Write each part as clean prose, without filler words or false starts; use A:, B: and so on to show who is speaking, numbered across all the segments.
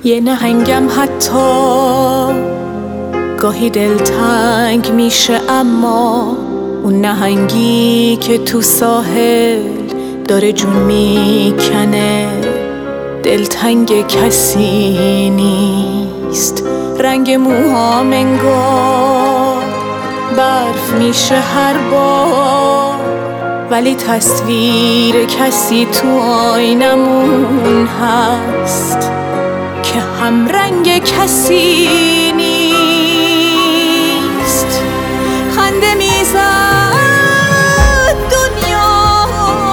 A: یه نهنگم حتی گاهی دلتنگ میشه، اما اون نهنگی که تو ساحل داره جون میکنه دلتنگ کسی نیست. رنگ موهام انگار برف میشه هر بار، ولی تصویر کسی تو آینمون هست که هم رنگ کسی نیست. خنده میزد دنیا،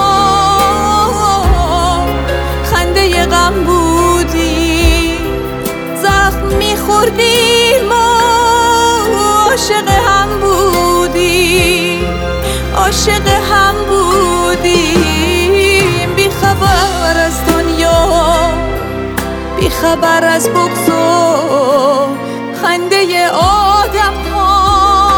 A: خنده ی غم بودی، زخم میخوردیم و عاشق هم بودی، عاشق هم بودیم. بی خبر از دنیا، بی خبر از بغض و خنده ی آدم ها.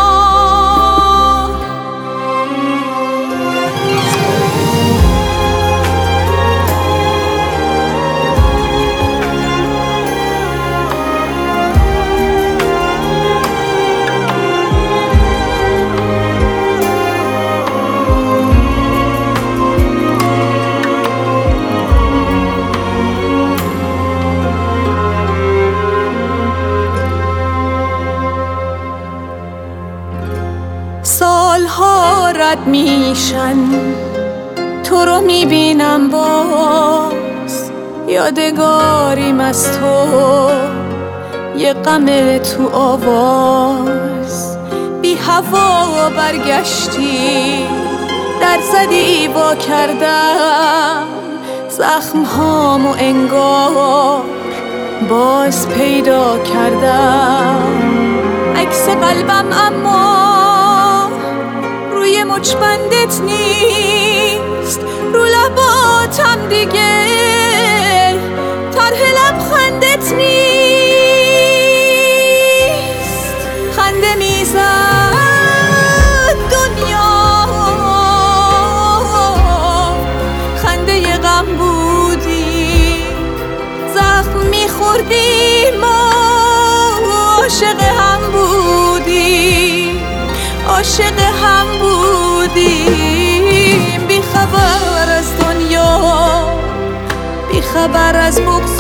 A: سالها رد میشن، تو رو میبینم باز، یادگاریم از تو، یه غم تو آواز. بی هوا برگشتی، در زدی وا کردم زخم هامو انگار باز پیدا کردم. عکس قلبم اما روی مچبندت نیست، رو لباتم دیگه طرح لبخندت نیست. خنده میزد دنیا، خنده ی غم بودی، زخم میخوردیم و عاشق هم بودی، عاشق هم بودیم. بی خبر از دنیا، بی خبر از بغض